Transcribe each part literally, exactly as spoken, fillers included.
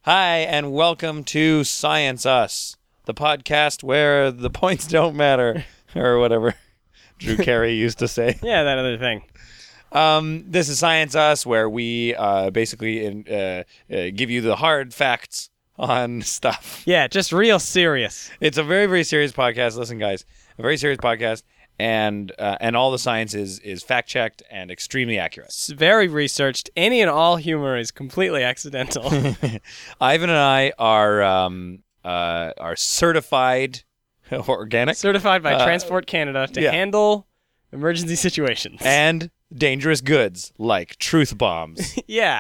Hi, and welcome to Science Us, the podcast where the points don't matter, or whatever Drew Carey used to say. Yeah, that other thing. Um, this is Science Us, where we uh, basically in, uh, uh, give you the hard facts on stuff. Yeah, just real serious. It's a very, very serious podcast. Listen, guys, a very serious podcast, and uh, and all the science is, is fact-checked and extremely accurate. It's very researched. Any and all humor is completely accidental. Ivan and I are um, uh, are certified organic Certified by Uh, Transport Canada to yeah. handle emergency situations. and dangerous goods like truth bombs. yeah.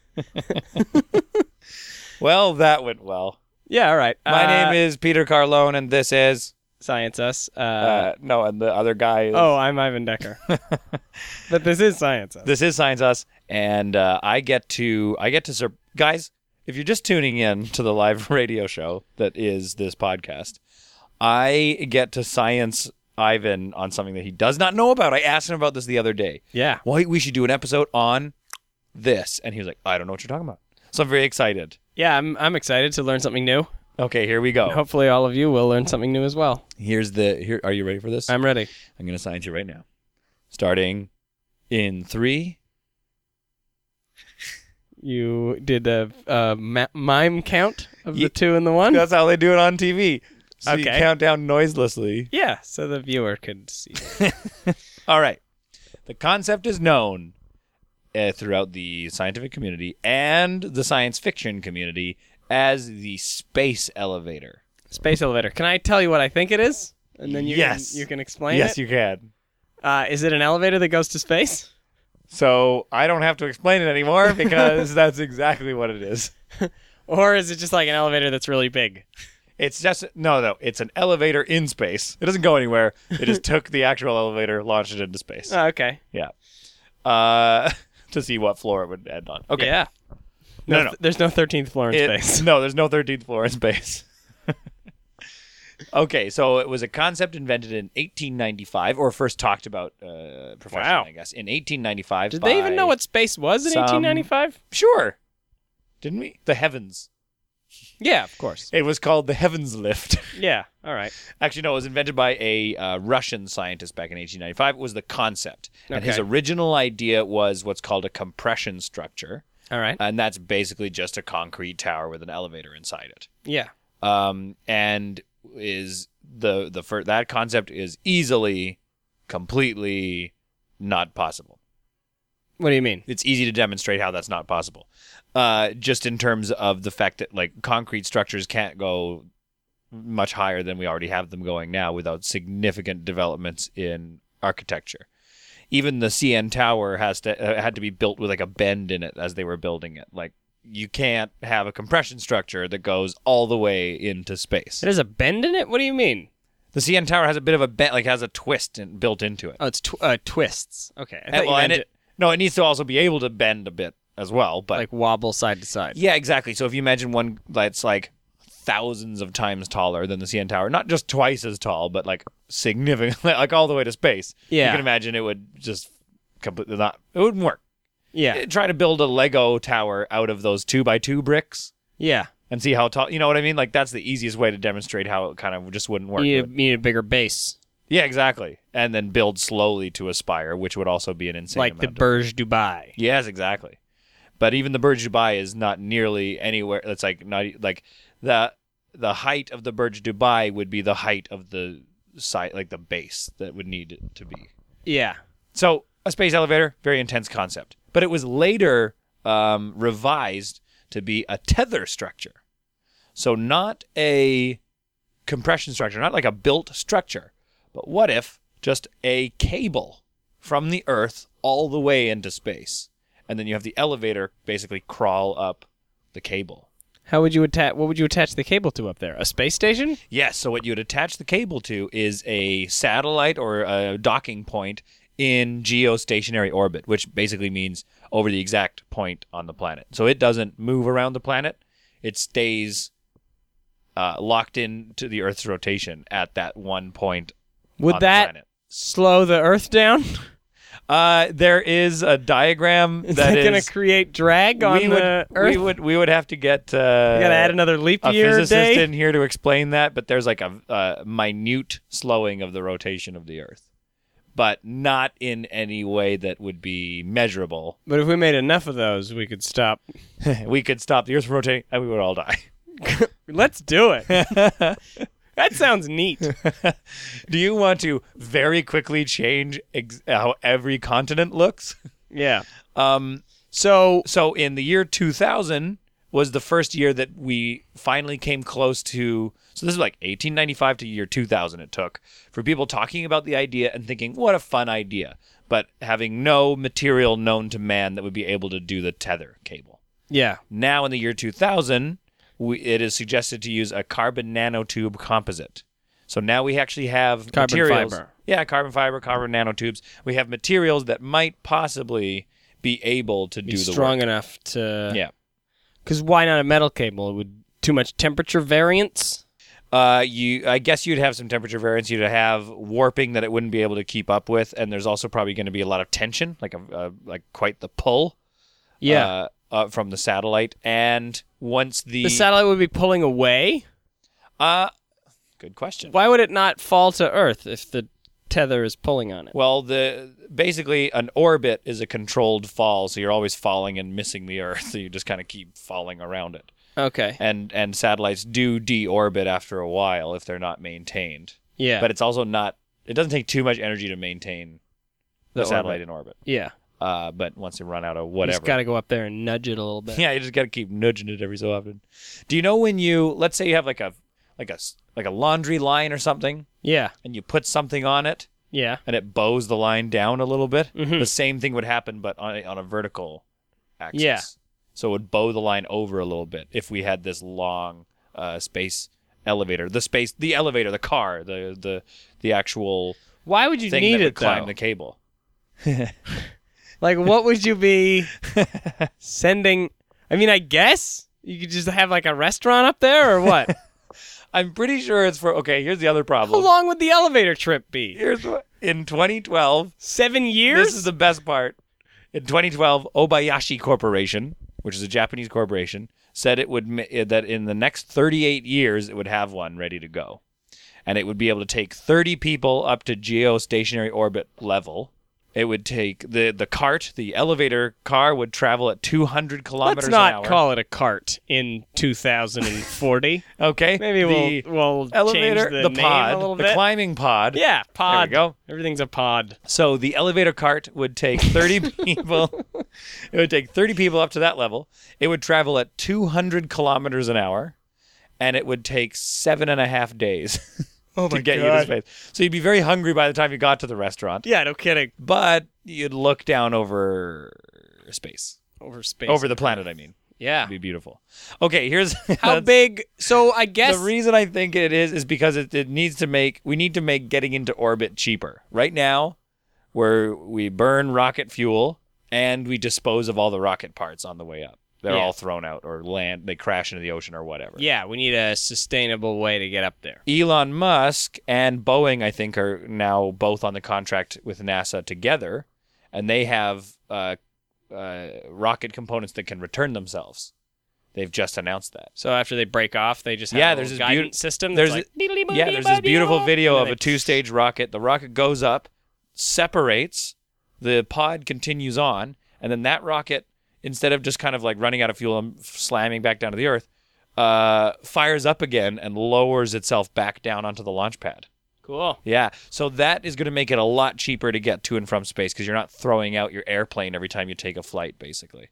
Well, that went well. Yeah, all right. My Uh, name is Peter Carlone, and this is Science Us. Uh, uh, no, and the other guy is oh, I'm Ivan Decker. But this is Science Us. this is Science Us, and uh, I get to I get to sur- guys. If you're just tuning in to the live radio show that is this podcast, I get to science Ivan on something that he does not know about. I asked him about this the other day. Yeah. Why we should do an episode on this, and he was like, "I don't know what you're talking about." So I'm very excited. Yeah, I'm I'm excited to learn something new. Okay, here we go. Hopefully all of you will learn something new as well. Here's the here. Are you ready for this? I'm ready. I'm going to science you right now. Starting in three. You did a, a ma- mime count of Ye- the two and the one? That's how they do it on T V. So you Okay. count down noiselessly. Yeah, so the viewer could see. All right. The concept is known uh, throughout the scientific community and the science fiction community as the space elevator. Space elevator. Can I tell you what I think it is? And then you Yes. can, you can explain yes, it? you can. Uh, is it an elevator that goes to space? So I don't have to explain it anymore because that's exactly what it is. Or is it just like an elevator that's really big? It's just no, no. It's an elevator in space. It doesn't go anywhere. It just took the actual elevator, launched it into space. Oh, okay. Yeah. Uh, to see what floor it would end on. Okay. Yeah. No, No, no. th- there's no thirteenth floor in It- space. No, there's no thirteenth floor in space. Okay, so it was a concept invented in eighteen ninety-five, or first talked about uh, professionally, Wow. I guess, in eighteen ninety-five. Did by- they even know what space was in some- eighteen ninety-five? Sure. Didn't we? The heavens. Yeah, of course. It was called the Heavens Lift. Yeah, all right. Actually, no, it was invented by a uh, Russian scientist back in eighteen ninety-five. It was the concept. And his Okay. original idea was what's called a compression structure. All right. And that's basically just a concrete tower with an elevator inside it. Yeah. Um, and is the the fir- that concept is easily, completely not possible. What do you mean? It's easy to demonstrate how that's not possible. Uh, just in terms of the fact that like concrete structures can't go much higher than we already have them going now without significant developments in architecture. Even the C N Tower has to uh, had to be built with like a bend in it as they were building it. Like you can't have a compression structure that goes all the way into space. There's a bend in it? What do you mean? The C N Tower has a bit of a bend, like has a twist in, built into it. Oh, it's tw- uh, twists. Okay. I And- thought you well, and meant it, no, it needs to also be able to bend a bit as well. But like wobble side to side. yeah, exactly. So if you imagine one that's like thousands of times taller than the C N Tower, not just twice as tall, but like significantly, like all the way to space. Yeah. You can imagine it would just completely not, it wouldn't work. Yeah. Try to build a Lego tower out of those two by two bricks Yeah. and see how tall, you know what I mean? Like that's the easiest way to demonstrate how it kind of just wouldn't work. You It need, a, you need a bigger base. Yeah, exactly. And then build slowly to a spire, which would also be an insane Like the amount of- Burj Dubai. Yes, exactly. But even the Burj Dubai is not nearly anywhere. It's like not e- like the the height of the Burj Dubai would be the height of the site, like the base that would need it to be. Yeah. So a space elevator, very intense concept. But it was later um, revised to be a tether structure. So not a compression structure, not like a built structure. But what if just a cable from the Earth all the way into space? And then you have the elevator basically crawl up the cable. How would you attach? What would you attach the cable to up there? A space station? Yes, so what you'd attach the cable to is a satellite or a docking point in geostationary orbit, which basically means over the exact point on the planet. So it doesn't move around the planet. It stays uh, locked in to the Earth's rotation at that one point Would on that the planet. slow the Earth down? Uh, there is a diagram Is that that, is going to create drag on we the would, Earth? We would we would have to get uh, You got to add another leap a year physicist day? in here to explain that. But there's like a, a minute slowing of the rotation of the Earth, but not in any way that would be measurable. But if we made enough of those, we could stop. We could stop the Earth from rotating, and we would all die. Let's do it. That sounds neat. Do you want to very quickly change ex- how every continent looks? Yeah. Um, So, so in the year two thousand was the first year that we finally came close to. So this is like eighteen ninety-five to year two thousand. It took for people talking about the idea and thinking, "What a fun idea," but having no material known to man that would be able to do the tether cable. yeah. Now in the year two thousand. We, it is suggested to use a carbon nanotube composite. So now we actually have Carbon materials. fiber. Yeah, carbon fiber, carbon nanotubes. We have materials that might possibly be able to Be do the strong work. enough to. Yeah. Because why not a metal cable? It would too much temperature variance. Uh, you, I guess you'd have some temperature variance. You'd have warping that it wouldn't be able to keep up with, and there's also probably going to be a lot of tension, like a, uh, like quite the pull. Yeah. Uh, uh, from the satellite, and once the the satellite would be pulling away. uh, good question. Why would it not fall to Earth if the tether is pulling on it? Well, the basically an orbit is a controlled fall, so you're always falling and missing the Earth. So you just kind of keep falling around it. Okay. And and satellites do deorbit after a while if they're not maintained. Yeah. But it's also not. It doesn't take too much energy to maintain the, The satellite orbit. in orbit. yeah. Uh, but once you run out of You whatever, just got to go up there and nudge it a little bit. yeah, you just got to keep nudging it every so often. Do you know when you let's say you have like a like a s- like a laundry line or something, Yeah. and you put something on it? Yeah. And it bows the line down a little bit, Mhm. the same thing would happen, but on a, on a vertical axis. Yeah. So it would bow the line over a little bit if we had this long uh, space elevator. The space, the elevator, the car, the the the actual Why would you thing need that would it climb though? the cable. Like, what would you be sending? I mean, I guess you could just have like a restaurant up there, or what? I'm pretty sure it's for. Okay, here's the other How problem. long would the elevator trip be? Here's what in twenty twelve. Seven years? This is the best part. In twenty twelve, Obayashi Corporation, which is a Japanese corporation, said it would ma- that in the next thirty-eight years it would have one ready to go, and it would be able to take thirty people up to geostationary orbit level. It would take the the cart, the elevator car, would travel at two hundred kilometers Let's not an hour. call it a cart in two thousand forty. Okay, Maybe the we'll we'll elevator, change the, the name pod, a little the bit. climbing pod. Yeah, pod. There we go. Everything's a pod. So the elevator cart would take thirty people. It would take thirty people up to that level. It would travel at two hundred kilometers an hour, and it would take seven and a half days Oh to get you to space. So you'd be very hungry by the time you got to the restaurant, Yeah, no kidding. but you'd look down over space, Over space. over the planet. I mean, Yeah. it'd be beautiful. Okay, here's How that's- big? So I guess. The reason I think it is is because it, it needs to make we need to make getting into orbit cheaper. Right now, where we burn rocket fuel and we dispose of all the rocket parts on the way up. They're Yeah. all thrown out or land. They crash into the ocean or whatever. Yeah, we need a sustainable way to get up there. Elon Musk and Boeing, I think, are now both on the contract with NASA together, and they have uh, uh, rocket components that can return themselves. They've just announced that. So after they break off, they just have Yeah, a there's little this guidance beaut- system. there's that's like, Yeah, there's this beautiful video and of then a they- two-stage rocket. The rocket goes up, separates, the pod continues on, and then that rocket, instead of just kind of like running out of fuel and slamming back down to the Earth, uh, fires up again and lowers itself back down onto the launch pad. Cool. Yeah, so that is going to make it a lot cheaper to get to and from space because you're not throwing out your airplane every time you take a flight, basically.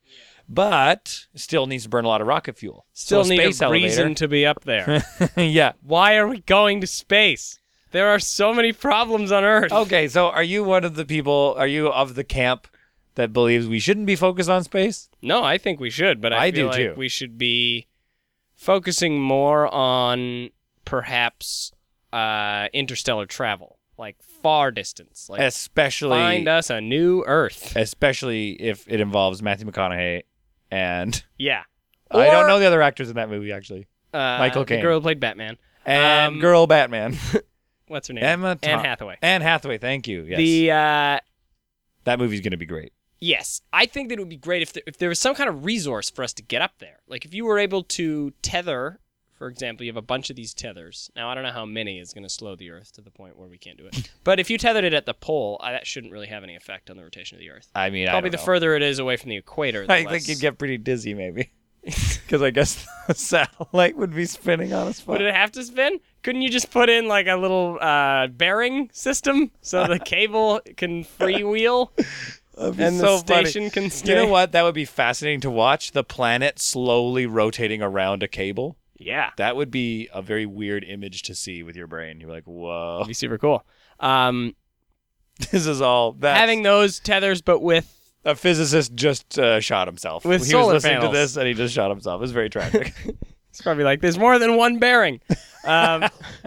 But it still needs to burn a lot of rocket fuel. Still so a need space a elevator, reason to be up there. yeah. Why are we going to space? There are so many problems on Earth. Okay, so are you one of the people, are you of the camp that believes we shouldn't be focused on space? No, I think we should, but I, I feel do like too. we should be focusing more on perhaps uh, interstellar travel, like far distance. Like Especially find us a new Earth. especially if it involves Matthew McConaughey and Yeah. I don't Or, know the other actors in that movie actually. uh, Michael the Caine. girl who played Batman. And Um, girl Batman. What's her name? Emma Anne Thom- Hathaway. Anne Hathaway, thank you. Yes. The uh, That movie's going to be great. Yes, I think that it would be great if there, if there was some kind of resource for us to get up there. Like if you were able to tether, for example, you have a bunch of these tethers. Now, I don't know how many is going to slow the Earth to the point where we can't do it. But if you tethered it at the pole, I, that shouldn't really have any effect on the rotation of the Earth. I mean, Probably I the don't know. further it is away from the equator, the I less... think you'd get pretty dizzy, maybe. Because I guess the satellite would be spinning on a spot. Would it have to spin? Couldn't you just put in like a little uh, bearing system so the cable can freewheel That'd be and so the station funny. can stay? You know what? That would be fascinating to watch. The planet slowly rotating around a cable. Yeah. That would be a very weird image to see with your brain. You're like, whoa. That'd be super cool. Um, This is all... That's, having those tethers, but with... a physicist just uh, shot himself. With he solar was listening panels. to this and he just shot himself. It was very tragic. It's probably like, there's more than one bearing. Um,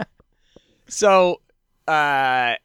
so, uh,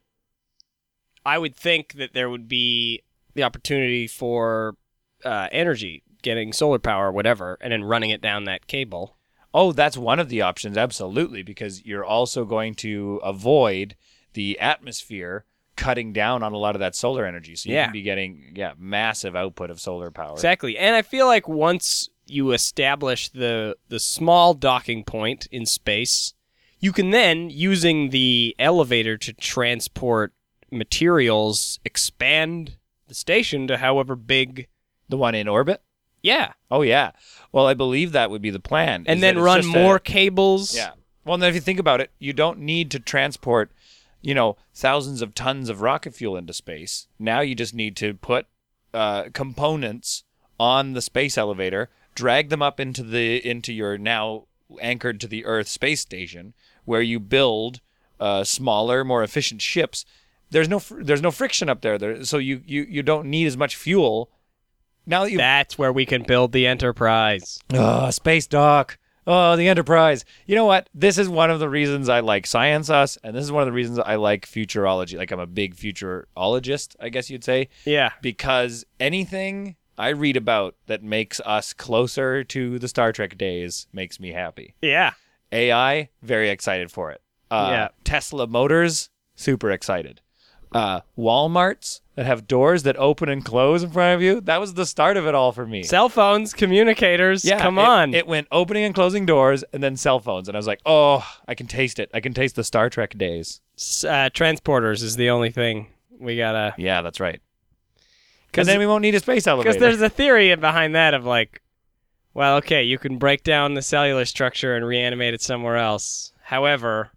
I would think that there would be the opportunity for uh, energy, getting solar power or whatever, and then running it down that cable. Oh, that's one of the options, absolutely, because you're also going to avoid the atmosphere cutting down on a lot of that solar energy. So you Yeah. can be getting yeah massive output of solar power. Exactly. And I feel like once you establish the the small docking point in space, you can then, using the elevator to transport materials, expand the station to however big. The one in orbit? Yeah. Oh, yeah. Well, I believe that would be the plan. And is then that it's run just more a- cables. yeah. Well, and then if you think about it, you don't need to transport, you know, thousands of tons of rocket fuel into space. Now you just need to put uh, components on the space elevator, drag them up into the into your now anchored to the Earth space station, where you build uh, smaller, more efficient ships. There's no fr- there's no friction up there, there so you, you, you don't need as much fuel. Now that you That's where we can build the Enterprise. oh, space dock. Oh, the Enterprise. You know what? This is one of the reasons I like Science Us, and this is one of the reasons I like futurology. Like, I'm a big futurologist, I guess you'd say, Yeah. because anything I read about that makes us closer to the Star Trek days makes me happy. Yeah. A I, very excited for it. Uh, Yeah. Tesla Motors, super excited. Uh, Walmarts that have doors that open and close in front of you, that was the start of it all for me. Cell phones, communicators. Yeah, Come it- on. It went opening and closing doors and then cell phones. And I was like, oh, I can taste it. I can taste the Star Trek days. S- uh, transporters is the only thing we gotta. Yeah, that's right. 'Cause And then we won't need a space elevator. Because there's a theory behind that of like, well, okay, you can break down the cellular structure and reanimate it somewhere else. However,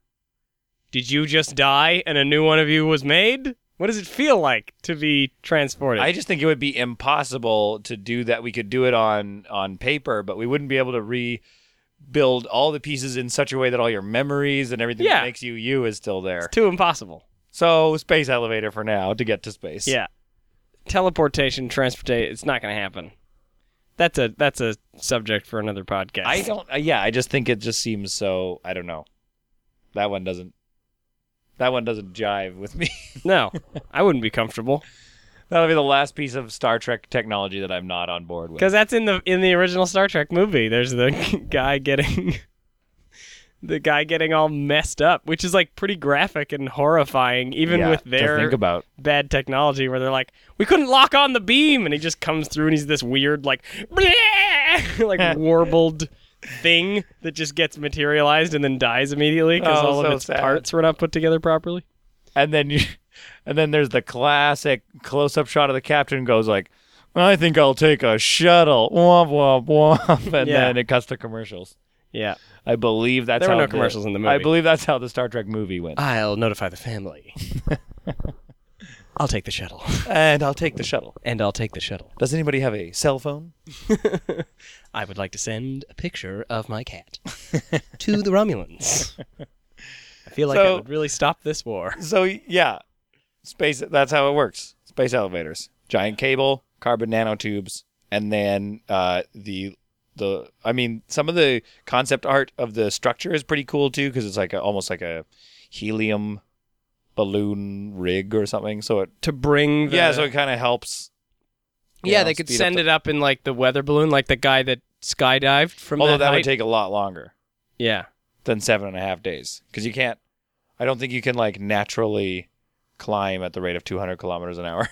did you just die and a new one of you was made? What does it feel like to be transported? I just think it would be impossible to do that. We could do it on, on paper, but we wouldn't be able to rebuild all the pieces in such a way that all your memories and everything Yeah. that makes you you is still there. It's too impossible. So, space elevator for now to get to space. Yeah. Teleportation, transportation, it's not going to happen. That's a that's a subject for another podcast. I don't, uh, yeah, I just think it just seems so, I don't know. That one doesn't, that one doesn't jive with me. No, I wouldn't be comfortable. That'll be the last piece of Star Trek technology that I'm not on board with. Because that's in the in the original Star Trek movie. There's the guy getting the guy getting all messed up, which is like pretty graphic and horrifying, even Yeah, with to their think about. bad technology. Where they're like, we couldn't lock on the beam, and he just comes through, and he's this weird like like warbled thing that just gets materialized and then dies immediately because Oh, all so of its sad. parts were not put together properly. And then you, and then there's the classic close-up shot of the captain goes like, I think I'll take a shuttle. Womp womp womp. And Yeah. then it cuts to commercials. Yeah, I believe that's There were how no the- commercials in the I movie. believe that's how the Star Trek movie went. I'll notify the family. I'll take the shuttle, And I'll take the shuttle. and I'll take the shuttle. Does anybody have a cell phone? I would like to send a picture of my cat to the Romulans. I feel like So- that would really stop this war. So yeah, space. That's how it works. Space elevators, giant cable, carbon nanotubes, and then uh, the the. I mean, some of the concept art of the structure is pretty cool too, because it's like a, almost like a helium balloon rig or something. So it To bring the... yeah, so it kind of helps. you yeah, know, they could speed up send the- it up in like the weather balloon, like the guy that skydived from Although that, that would height. take a lot longer Yeah. than seven and a half days, because you can't. I don't think you can like naturally climb at the rate of two hundred kilometers an hour.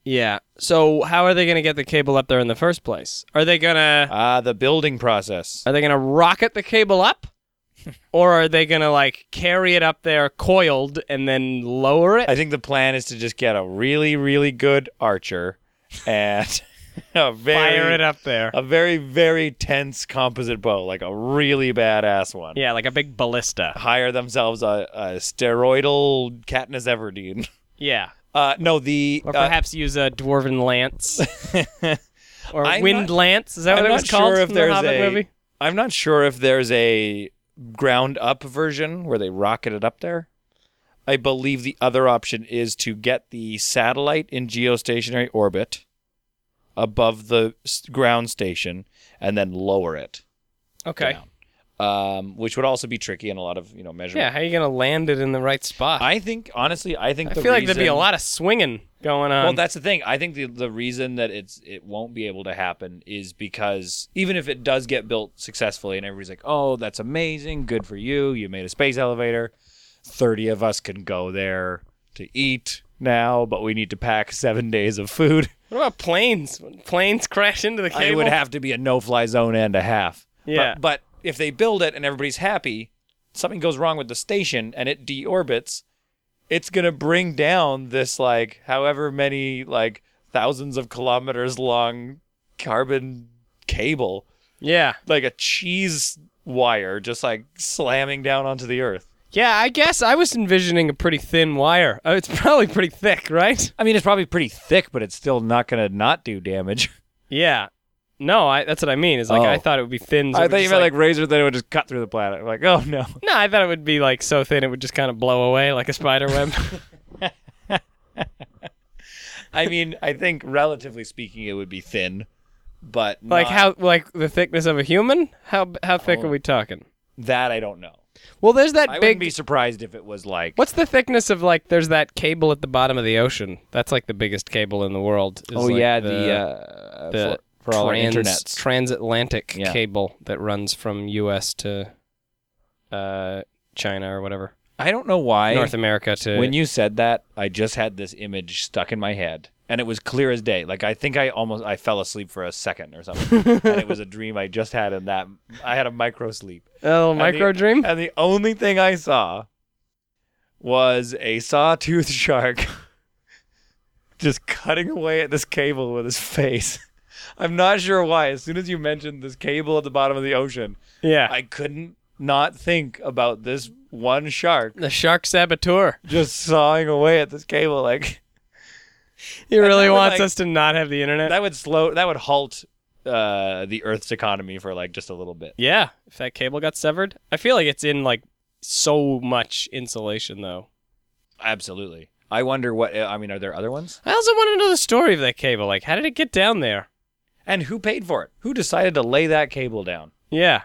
Yeah. So how are they going to get the cable up there in the first place? Are they going to Ah, the building process. are they going to rocket the cable up? Or are they going to like carry it up there coiled and then lower it? I think the plan is to just get a really, really good archer and a very, Fire it up there. a very, very tense composite bow, like a really badass one. Yeah, like a big ballista. Hire themselves a, a steroidal Katniss Everdeen. Yeah. Uh, no, the Or uh, perhaps use a dwarven lance. Or I'm wind not- lance. Is that I'm what it not was called sure if in the there's Hobbit a. movie? I'm not sure if there's a ground up version where they rocket it up there. I believe the other option is to get the satellite in geostationary orbit above the s- ground station and then lower it Okay. down. Um, which would also be tricky and a lot of you know measurement. Yeah, how are you going to land it in the right spot? I think honestly, I think I the feel like there'd be a reason- lot of swinging going on. Well, that's the thing. I think the the reason that it's it won't be able to happen is because even if it does get built successfully and everybody's like, "Oh, that's amazing. Good for you. You made a space elevator." thirty of us can go there to eat now, but we need to pack seven days of food. What about planes? When planes crash into the cable? It would have to be a no-fly zone and a half. Yeah. But, but if they build it and everybody's happy, something goes wrong with the station and it deorbits, it's going to bring down this, like, however many, like, thousands of kilometers long carbon cable, Yeah. like a cheese wire just, like, slamming down onto the earth. Yeah, I guess I was envisioning a pretty thin wire. Oh, it's probably pretty thick, right? I mean, it's probably pretty thick, but it's still not going to not do damage. Yeah. No, I, that's what I mean. Is like Oh. I thought it would be thin. so I it would thought you just, meant, like, razor that it would just cut through the planet. I'm like, oh, no. No, I thought it would be like so thin it would just kind of blow away like a spider web. I mean, I think relatively speaking, it would be thin, but like not- how like the thickness of a human? How how thick Oh. are we talking? that I don't know. Well, there's that I big wouldn't be surprised if it was like What's the thickness of like there's that cable at the bottom of the ocean? That's like the biggest cable in the world. is, oh like, yeah the, the, uh, the for, for all our trans, internets. transatlantic Yeah. cable that runs from U S to uh, China or whatever. I don't know why North America to when you said that, I just had this image stuck in my head, and it was clear as day. Like I think I almost I fell asleep for a second or something, and it was a dream I just had. In that I had a micro sleep. a little And micro the- dream. And the only thing I saw was a sawtooth shark just cutting away at this cable with his face. I'm not sure why. As soon as you mentioned this cable at the bottom of the ocean, Yeah, I couldn't not think about this one shark the shark saboteur. just sawing away at this cable. Like He really that would, wants like- us to not have the internet. that would slow. That would halt uh, the Earth's economy for like just a little bit. Yeah, if that cable got severed, I feel like it's in like so much insulation though. Absolutely. I wonder what. I mean, are there other ones? I also want to know the story of that cable. Like, how did it get down there? And who paid for it? Who decided to lay that cable down? Yeah,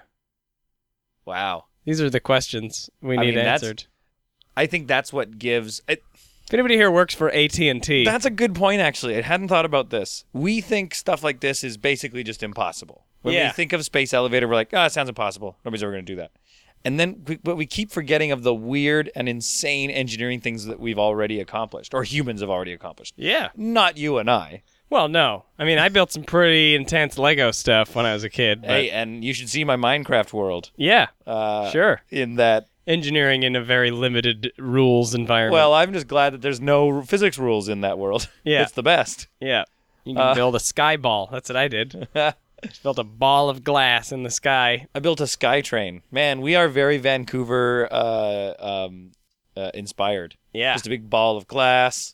Wow. these are the questions we I need mean, that's- answered. I think that's what gives. It, If anybody here works for A T and T, that's a good point, actually. I hadn't thought about this. We think stuff like this is basically just impossible. When Yeah. we think of space elevator, we're like, oh, it sounds impossible. Nobody's ever going to do that. And then, we, but we keep forgetting of the weird and insane engineering things that we've already accomplished, or humans have already accomplished. yeah. Not you and I. Well, no. I mean, I built some pretty intense Lego stuff when I was a kid. But Hey, and you should see my Minecraft world. yeah, Uh, sure. In that, Engineering in a very limited rules environment. well, I'm just glad that there's no physics rules in that world. Yeah. It's the best. yeah. You can uh, build a sky ball. That's what I did. I Built a ball of glass in the sky. built a sky train. Man, we are very Vancouver uh, um, uh, inspired. Yeah, Just a big ball of glass,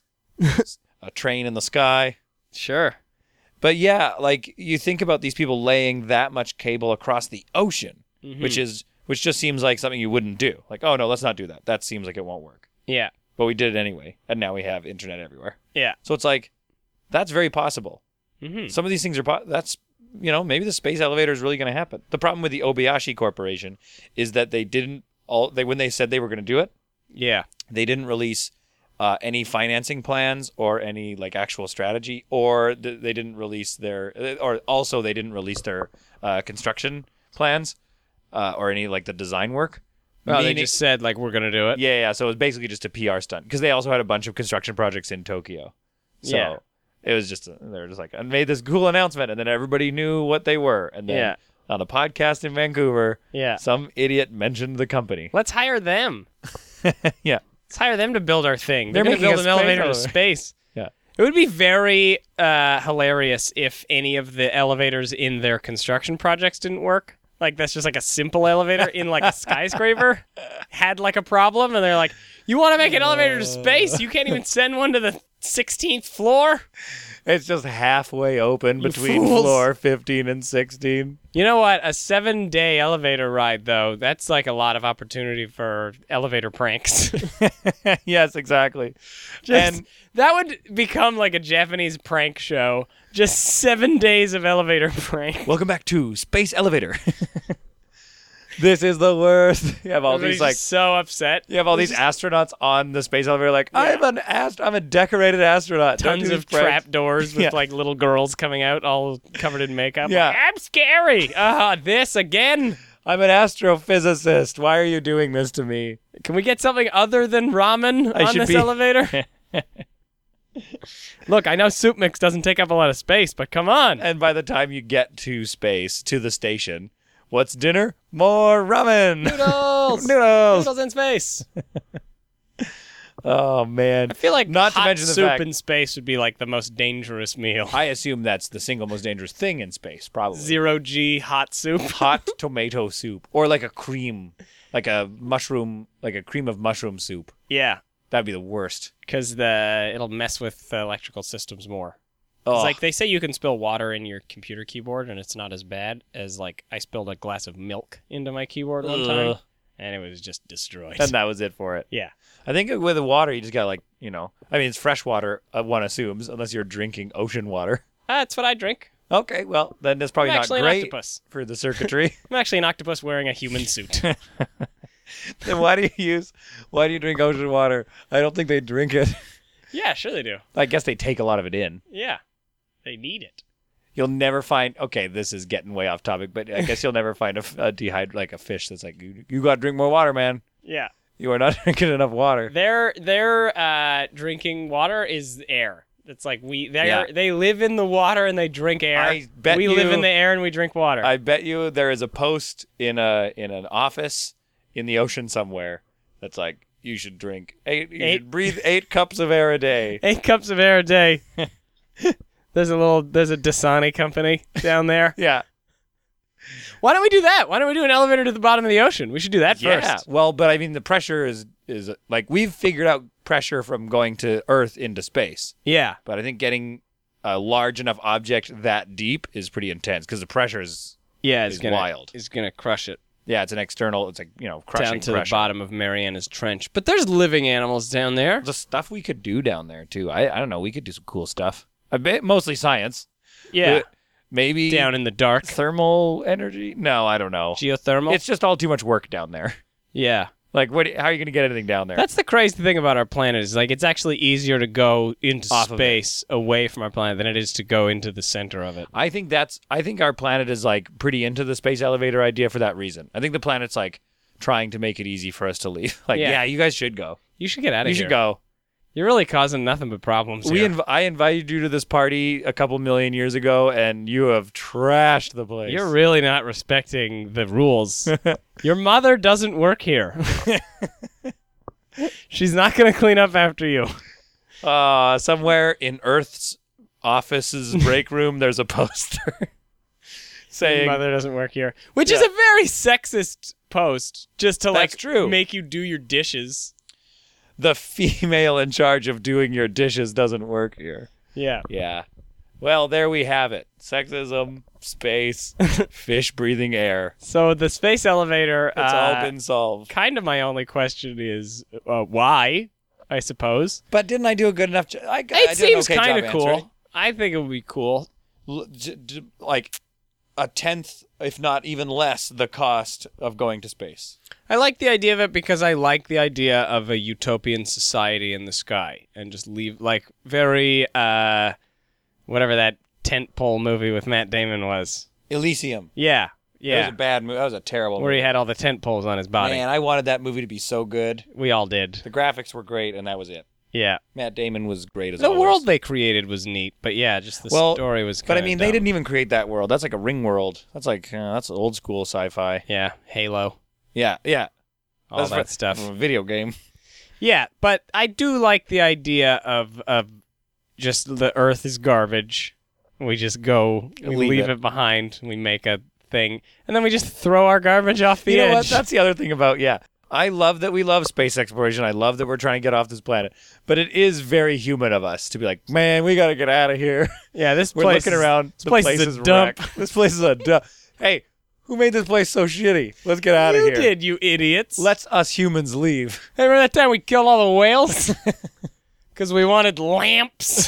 a train in the sky. sure. But yeah, like you think about these people laying that much cable across the ocean, Mhm. which is which just seems like something you wouldn't do. Like, oh no, let's not do that. That seems like it won't work. Yeah, But we did it anyway, and now we have internet everywhere. yeah. So it's like that's very possible. Mm-hmm. Some of these things are po- that's you know maybe the space elevator is really going to happen. The problem with the Obayashi Corporation is that they didn't all they when they said they were going to do it, Yeah, they didn't release uh, any financing plans or any like actual strategy, or th- they didn't release their or also they didn't release their uh, construction plans uh, or any like the design work. well, they Meaning- just said like we're gonna do it. yeah, yeah. So it was basically just a P R stunt because they also had a bunch of construction projects in Tokyo. So Yeah. It was just, they were just like, I made this cool announcement, and then everybody knew what they were. And then Yeah. on a podcast in Vancouver, Yeah. some idiot mentioned the company. Let's hire them. Yeah. Let's hire them to build our thing. They're, They're going to build making an a space elevator to elevator. space. Yeah. It would be very uh, hilarious if any of the elevators in their construction projects didn't work. Like, that's just like a simple elevator in like a skyscraper had like a problem, and they're like, you want to make an elevator to space? You can't even send one to the sixteenth floor? It's just halfway open You between fools. floor fifteen and sixteen. You know what? A seven-day elevator ride, though, that's like a lot of opportunity for elevator pranks. Yes, exactly. Just, And that would become like a Japanese prank show. Just seven days of elevator prank. welcome back to Space Elevator. This is the worst. You have all Everybody's these like just so upset. you have all these astronauts on the space elevator like, I'm an ast I'm a decorated astronaut. Don't Tons do of these pranks." trap doors with Yeah. like little girls coming out all covered in makeup. Yeah. Like, I'm scary. Ah, this again. I'm an astrophysicist. Why are you doing this to me? Can we get something other than ramen I on should this be- elevator? Look, I know soup mix doesn't take up a lot of space, but come on. And by the time you get to space, to the station, what's dinner? More ramen. Noodles. Noodles. Noodles in space. Oh man. I feel like Not to hot mention the soup fact- in space would be like the most dangerous meal. I assume that's the single most dangerous thing in space, probably. Zero G hot soup. Hot tomato soup, or like a cream, like a mushroom, like a cream of mushroom soup. Yeah, That'd be the worst. because the it'll mess with the electrical systems more. It's Oh, like they say you can spill water in your computer keyboard, and it's not as bad as like I spilled a glass of milk into my keyboard one time, Ugh. and it was just destroyed. and that was it for it. yeah, I think with the water, you just got like, you know, I mean, it's fresh water. Uh, one assumes, unless you're drinking ocean water. that's what I drink. Okay, well then that's probably I'm not actually an great octopus. for the circuitry. I'm actually an octopus wearing a human suit. Then why do you use? Why do you drink ocean water? I don't think they drink it. Yeah, sure they do. I guess they take a lot of it in. Yeah, they need it. You'll never find. Okay, this is getting way off topic, but I guess you'll never find a, a dehydrate like a fish that's like, you, you got to drink more water, man. Yeah, You are not drinking enough water. their their uh, drinking water is air. It's like we they Yeah. are they live in the water and they drink air. I bet we you, live in the air and we drink water. I bet you there is a post in a in an office in the ocean somewhere that's like, you should drink eight. You Eight- should breathe eight cups of air a day. Eight cups of air a day. There's a little there's a Dasani company down there. Yeah. Why don't we do that? Why don't we do an elevator to the bottom of the ocean? We should do that Yeah. first. Well, but I mean, the pressure is is like, we've figured out pressure from going to Earth into space. Yeah. But I think getting a large enough object that deep is pretty intense because the pressure is, Yeah, it's is gonna wild. it's gonna crush it yeah, it's an external, it's like, you know, crushing down to pressure. the bottom of Mariana's Trench. But there's living animals down there. The stuff we could do down there too. I I don't know. We could do some cool stuff. I bet mostly science. Yeah. Uh, maybe Down in the dark. thermal energy. No, I don't know. Geothermal. It's just all too much work down there. yeah. Like, what? How are you going to get anything down there? That's the crazy thing about our planet is like it's actually easier to go into Off of it. space away from our planet than it is to go into the center of it. I think that's. I think our planet is like pretty into the space elevator idea for that reason. I think the planet's like trying to make it easy for us to leave. Like, Yeah. yeah, you guys should go. You should get out of You here. should go. You're really causing nothing but problems We here. inv- I invited you to this party a couple million years ago, and you have trashed the place. You're really not respecting the rules. Your mother doesn't work here. She's not going to clean up after you. Uh, somewhere in Earth's office's break room, there's a poster Your saying, mother doesn't work here. Which is Yeah. a very sexist post just to That's like true. make you do your dishes. "The female in charge of doing your dishes doesn't work here." Yeah. Yeah. Well, there we have it. Sexism, space, fish breathing air. So the space elevator It's uh, all been solved. kind of my only question is uh, why, I suppose. But didn't I do a good enough job? I, I It did an seems okay kind job of cool. answering. I think it would be cool. L- j- j- like a tenth, if not even less, the cost of going to space. I like the idea of it because I like the idea of a utopian society in the sky and just leave like very uh whatever that tentpole movie with Matt Damon was. Elysium. Yeah. That Yeah. was a bad movie. That was a terrible Where movie. he had all the tent poles on his body. Man, I wanted that movie to be so good. We all did. The graphics were great, and that was it. Yeah. Matt Damon was great as The always. world they created was neat, but yeah, just the Well, story was. But I kinda mean, dumb. they didn't even create that world. That's like a Ring world. That's like uh, that's old school sci-fi. Yeah, Halo, Yeah, yeah. all That's that fr- stuff. from a video game. Yeah, but I do like the idea of of just the Earth is garbage. We just go, we Leave leave, it. it. behind, we make a thing, and then we just throw our garbage off the You know edge. what? That's the other thing about yeah. I love that we love space exploration. I love that we're trying to get off this planet. But it is very human of us to be like, man, we got to get out of here. yeah, this We're place looking is- around. This the place, place is a is dump. wrecked. This place is a dump. Hey, who made this place so shitty? Let's get out of You here. did, you idiots. Let's us humans leave. Hey, remember that time we killed all the whales because we wanted lamps?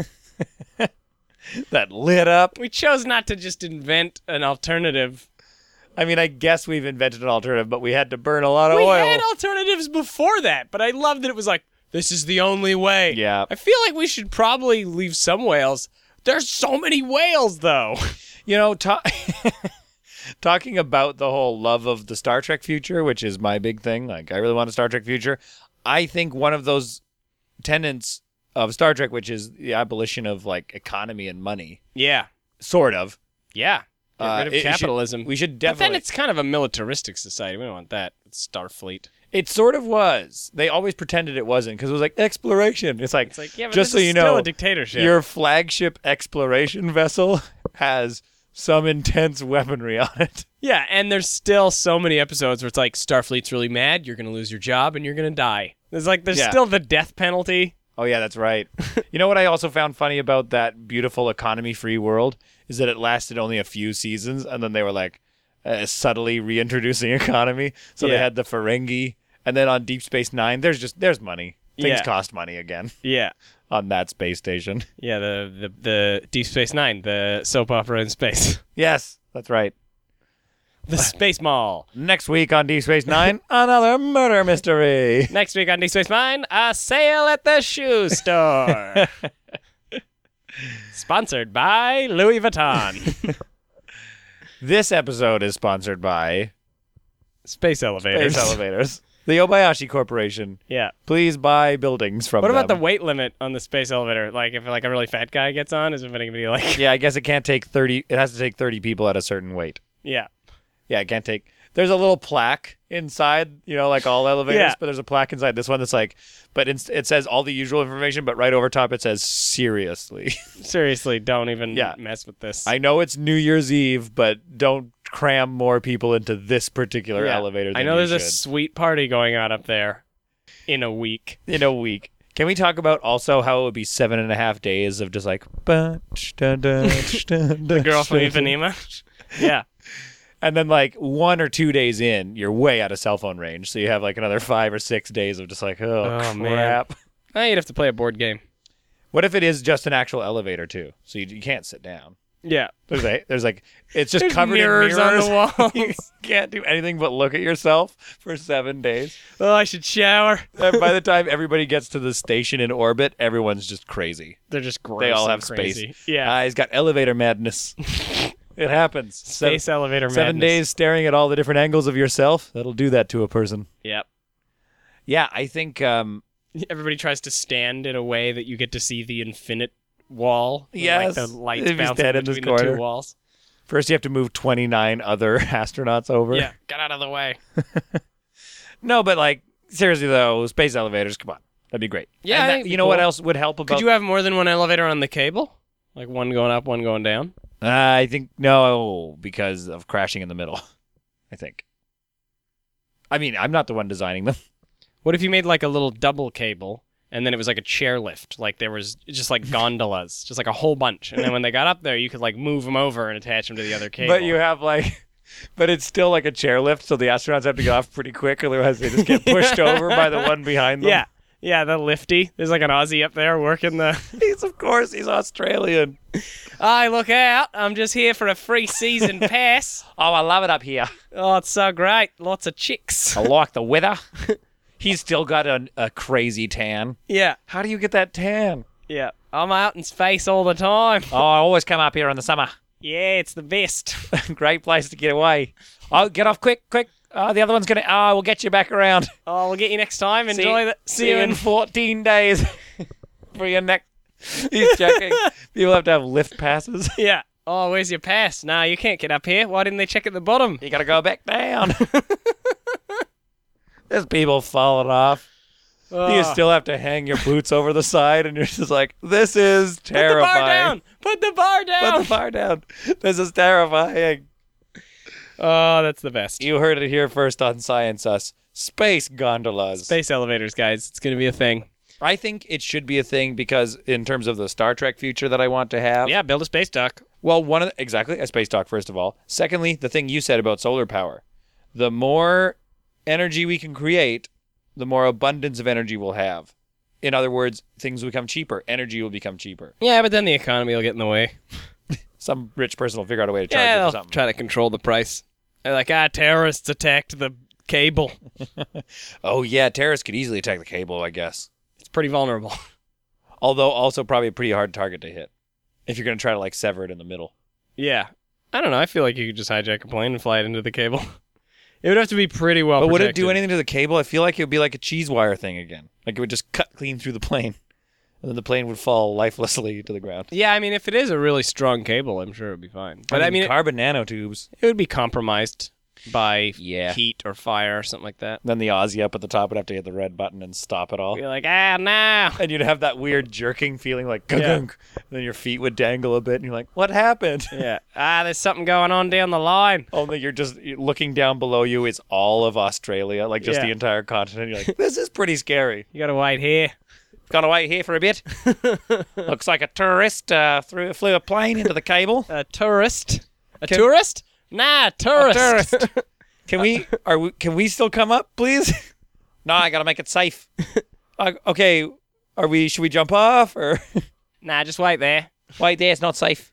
That lit up. We chose not to just invent an alternative. I mean, I guess we've invented an alternative, but we had to burn a lot of We oil. had alternatives before that, but I love that it was like, this is the only way. Yeah. I feel like we should probably leave some whales. There's so many whales, though. You know, ta- talking about the whole love of the Star Trek future, which is my big thing. Like, I really want a Star Trek future. I think one of those tenets of Star Trek, which is the abolition of like economy and money, Yeah. sort of. Yeah. Get Uh, rid of it- it should- capitalism. we should But definitely. then it's kind of a militaristic society. We don't want that. It's Starfleet. It sort of was. They always pretended it wasn't because it was like exploration. It's like, It's like, yeah, but just this so is you still know, a dictatorship. your flagship exploration vessel has some intense weaponry on it. Yeah, and there's still so many episodes where it's like Starfleet's really mad, you're gonna lose your job, and you're gonna die. There's like there's Yeah. still the death penalty. Oh yeah, that's right. You know what I also found funny about that beautiful economy-free world is that it lasted only a few seasons, and then they were like uh, subtly reintroducing economy. So they Yeah. had the Ferengi, and then on Deep Space Nine, there's just there's money. Things Yeah. cost money again Yeah, on that space station. yeah. The the the Deep Space Nine, the soap opera in space, Yes, that's right. the Space Mall. Next week on Deep Space Nine, another murder mystery. Next week on Deep Space Nine, a sale at the shoe store. Sponsored by Louis Vuitton. This episode is sponsored by Space elevators. Space Elevators, the Obayashi Corporation. Yeah. Please buy buildings from What about the them. weight limit on the space elevator? Like if like a really fat guy gets on, is it going to be like? Yeah, I guess it can't take thirty. It has to take thirty people at a certain weight. Yeah. Yeah, it can't take. There's a little plaque inside, you know, like all elevators, Yeah. but there's a plaque inside this one that's like, but it's, it says all the usual information, but right over top it says seriously. Seriously, don't even Yeah. mess with this. I know it's New Year's Eve, but don't cram more people into this particular Yeah. elevator. I than know you there's a should. sweet party going on up there in a week. in a week. Can we talk about also how it would be seven and a half days of just like the The girl from Ipanema. Yeah. and then like one or two days in, you're way out of cell phone range. So you have like another five or six days of just like, oh, Oh, man. crap. Oh, you'd have to play a board game. What if it is just an actual elevator too? So you, you can't sit down. Yeah. There's a, there's like it's just There's covered mirrors in mirrors on the walls. you can't do anything but look at yourself for seven days. Oh, I should shower. And by the time everybody gets to the station in orbit, everyone's just crazy. They're just gross. They all and have crazy. space. Yeah. Ah, he's got elevator madness. It happens. Space Seven, elevator seven madness. days staring at all the different angles of yourself. That'll do that to a person. Yep. Yeah, I think. Um, Everybody tries to stand in a way that you get to see the infinite wall. Yes. Like the lights If you bouncing stand in this between the corner. two walls. first, you have to move twenty-nine other astronauts over. Yeah. Get out of the way. No, but like seriously though, space elevators. Come on, that'd be great. Yeah, And I that- think it'd you be know what cool. else would help about? Could you have more than one elevator on the cable? Like one going up, one going down? Uh, I think no, because of crashing in the middle. I think. I mean, I'm not the one designing them. What if you made like a little double cable and then it was like a chairlift? Like there was just like gondolas, just like a whole bunch. And then when they got up there, you could like move them over and attach them to the other cable. But you have like, but it's still like a chairlift, so the astronauts have to get off pretty quick, otherwise they just get pushed over by the one behind them. Yeah. Yeah, the lifty. There's like an Aussie up there working the... he's of course he's Australian. I look out. I'm just here for a free season pass. Oh, I love it up here. Oh, it's so great. Lots of chicks. I like the weather. He's still got a, a crazy tan. Yeah. How do you get that tan? Yeah. I'm out in space all the time. Oh, I always come up here in the summer. Yeah, it's the best. Great place to get away. Oh, get off quick, quick. Oh, the other one's gonna. Oh, we'll get you back around. Oh, we'll get you next time. Enjoy that. See you in fourteen days for your next. He's checking. People have to have lift passes. Yeah. Oh, where's your pass? Nah, you can't get up here. Why didn't they check at the bottom? You gotta go back down. There's people falling off. Oh. You still have to hang your boots over the side, and you're just like, this is terrifying. Put the bar down. Put the bar down. Put the bar down. This is terrifying. Oh, that's the best. You heard it here first on Science Us. Space gondolas. Space elevators, guys. It's going to be a thing. I think it should be a thing because in terms of the Star Trek future that I want to have. Yeah, build a space dock. Well, one of the, exactly, a space dock, first of all. Secondly, the thing you said about solar power. The more energy we can create, the more abundance of energy we'll have. In other words, things will become cheaper. Energy will become cheaper. Yeah, but then the economy will get in the way. Some rich person will figure out a way to charge yeah, it or they'll something. try to control the price. They're like, ah, terrorists attacked the cable. Oh, yeah, terrorists could easily attack the cable, I guess. It's pretty vulnerable. Although also probably a pretty hard target to hit if you're going to try to like sever it in the middle. Yeah. I don't know. I feel like you could just hijack a plane and fly it into the cable. It would have to be pretty well But protected. would it do anything to the cable? I feel like it would be like a cheese wire thing again. Like it would just cut clean through the plane. And then the plane would fall lifelessly to the ground. Yeah, I mean, if it is a really strong cable, I'm sure it would be fine. But I mean, it, carbon nanotubes. it would be compromised by Yeah. heat or fire or something like that. Then the Aussie up at the top would have to hit the red button and stop it all. You're like, ah, no. And you'd have that weird jerking feeling like gunk, Yeah. gunk. And then your feet would dangle a bit and you're like, what happened? Yeah. Ah, there's something going on down the line. Only you're just you're looking down below you is all of Australia, like just Yeah. the entire continent. You're like, this is pretty scary. You gotta wait here. Gotta wait here for a bit. Looks like a tourist uh, threw, flew a plane into the cable. A tourist? A Can- tourist? Nah, tourist. A tourist. Can we? Are we? Can we still come up, please? No, I gotta make it safe. Uh, okay, are we? Should we jump off or Nah, just wait there. wait there? It's not safe.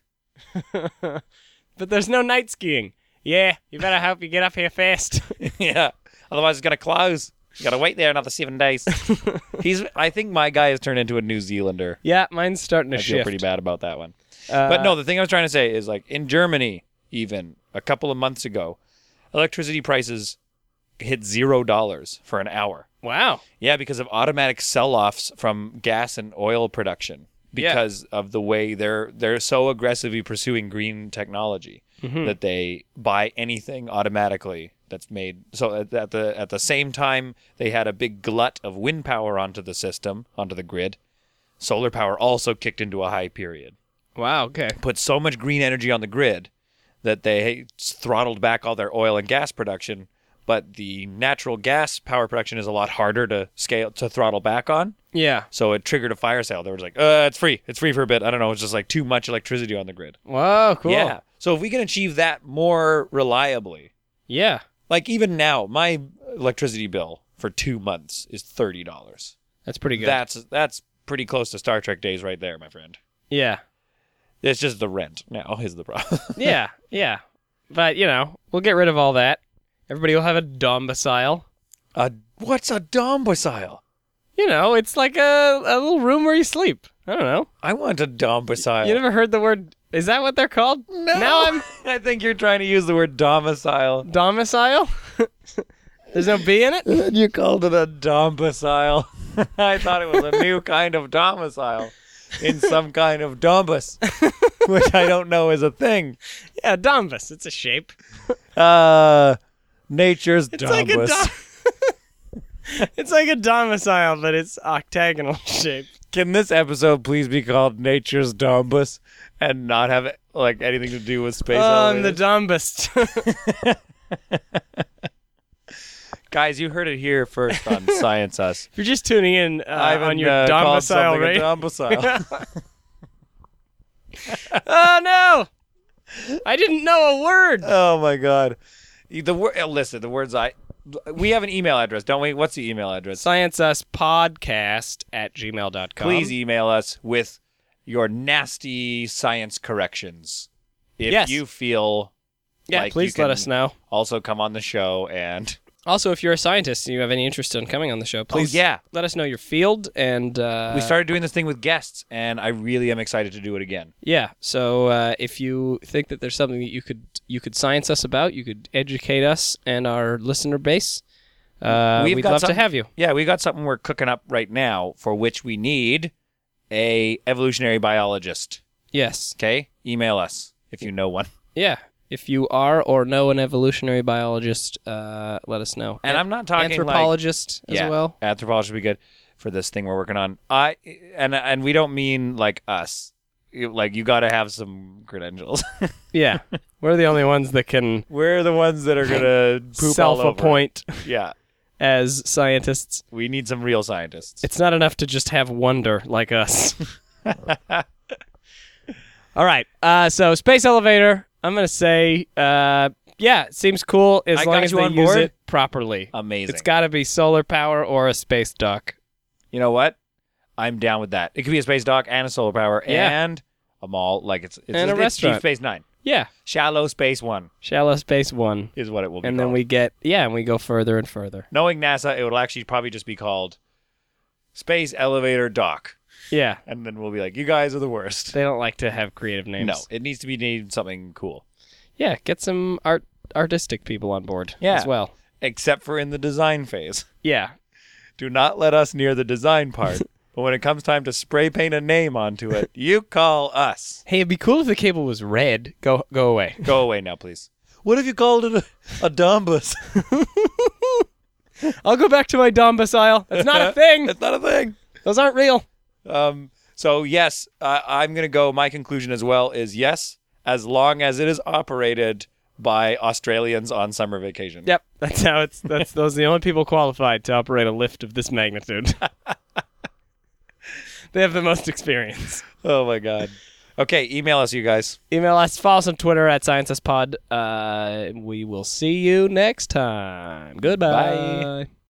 But there's no night skiing. Yeah, you better hope you get up here fast. Yeah. Otherwise, it's gonna close. You gotta wait there another seven days. He's. I think my guy has turned into a New Zealander. Yeah, mine's starting to I feel shift. pretty bad about that one. Uh, But no, the thing I was trying to say is like in Germany, even a couple of months ago, electricity prices hit zero dollars for an hour. Wow. Yeah, because of automatic sell-offs from gas and oil production. Because yeah. of the way they're they're so aggressively pursuing green technology mm-hmm. that they buy anything automatically that's made. So at, at the at the same time they had a big glut of wind power onto the system, onto the grid. Solar power also kicked into a high period. Wow. Okay. Put so much green energy on the grid that they throttled back all their oil and gas production. But the natural gas power production is a lot harder to scale to throttle back on. Yeah. So it triggered a fire sale. They were like, uh, it's free. It's free for a bit. I don't know. It's just like too much electricity on the grid. Whoa, cool. Yeah. So if we can achieve that more reliably. Yeah. Like even now, my electricity bill for two months is thirty dollars. That's pretty good. That's that's pretty close to Star Trek days right there, my friend. Yeah. It's just the rent now is the problem. Yeah. Yeah. But, you know, we'll get rid of all that. Everybody will have a domicile. A, what's a domicile? You know, it's like a, a little room where you sleep. I don't know. I want a domicile. You never heard the word... Is that what they're called? No. Now I'm... I think you're trying to use the word domicile. Domicile? There's no B in it? You called it a domicile. I thought it was a new kind of domicile in some kind of dombus, which I don't know is a thing. Yeah, dombus. It's a shape. Uh... Nature's It's dombus. like a dom- It's like a domicile, but it's octagonal shaped. Can this episode please be called Nature's Dombus and not have like anything to do with space? Oh, I'm the elevators? dombust. Guys, you heard it here first on Science Us. If you're just tuning in uh, Ivan, on your uh, called domicile, something right? a domicile. Oh no! I didn't know a word. Oh my god. The word. Listen, the words I. We have an email address, don't we? What's the email address? ScienceUsPodcast at gmail dot com. Please email us with your nasty science corrections. If Yes. you feel Yeah, like please you let can us know. Also come on the show and Also, if you're a scientist and you have any interest in coming on the show, please oh, yeah. let us know your field. And uh, we started doing this thing with guests, and I really am excited to do it again. Yeah. So uh, if you think that there's something that you could you could science us about, you could educate us and our listener base. Uh, We've we'd got love to something- have you. Yeah, we got something we're cooking up right now for which we need a evolutionary biologist. Yes. Okay? Email us if you know one. Yeah. If you are or know an evolutionary biologist, uh, let us know. And I'm not talking anthropologist like, as yeah, well. Anthropologist would be good for this thing we're working on. I and and we don't mean like us. You- Like you got to have some credentials. Yeah. We're the only ones that can We're the ones that are gonna poop all over. self-appoint Yeah, as scientists. we need some real scientists. It's not enough to just have wonder like us. All right. Uh, so space elevator. I'm gonna say, uh, yeah, it seems cool as I long got as you they on use board. it properly. Amazing. It's got to be solar power or a space dock. You know what? I'm down with that. It could be a space dock and a solar power Yeah. and a mall. Like it's it's, And a it's restaurant. Deep Space Nine. Yeah, Shallow Space One shallow space one, is what it will be. and then called. we get yeah, and we go further and further. knowing NASA, it will actually probably just be called Space Elevator Dock. Yeah, And then we'll be like, you guys are the worst. they don't like to have creative names. No, it needs to be named something cool. Yeah, get some art artistic people on board Yeah. as well. Except for in the design phase. Yeah. Do not let us near the design part. But when it comes time to spray paint a name onto it, you call us. Hey, it'd be cool if the cable was red. Go go away. Go away now, please. What if you called it a, a Dombus? I'll go back to my Donbas aisle. That's not a thing. It's not a thing. Those aren't real. Um, so, yes, uh, I'm going to go. My conclusion as well is yes, as long as it is operated by Australians on summer vacation. Yep, that's how it's. That's those are the only people qualified to operate a lift of this magnitude. They have the most experience. Oh, my God. Okay, email us, you guys. Email us, follow us on Twitter at ScienceUsPod. Uh, we will see you next time. Goodbye. Bye.